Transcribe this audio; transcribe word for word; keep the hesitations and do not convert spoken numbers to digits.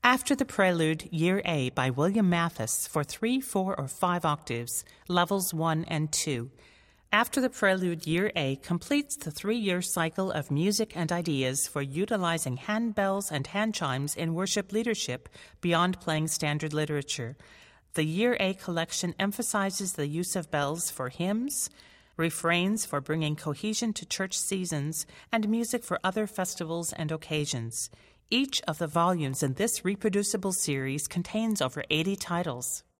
After the Prelude, Year A by William Mathis for three, four, or five octaves, levels one and two. After the Prelude, Year A completes the three-year cycle of music and ideas for utilizing handbells and hand chimes in worship leadership beyond playing standard literature. The Year A collection emphasizes the use of bells for hymns, refrains for bringing cohesion to church seasons, and music for other festivals and occasions. Each of the volumes in this reproducible series contains over eighty titles.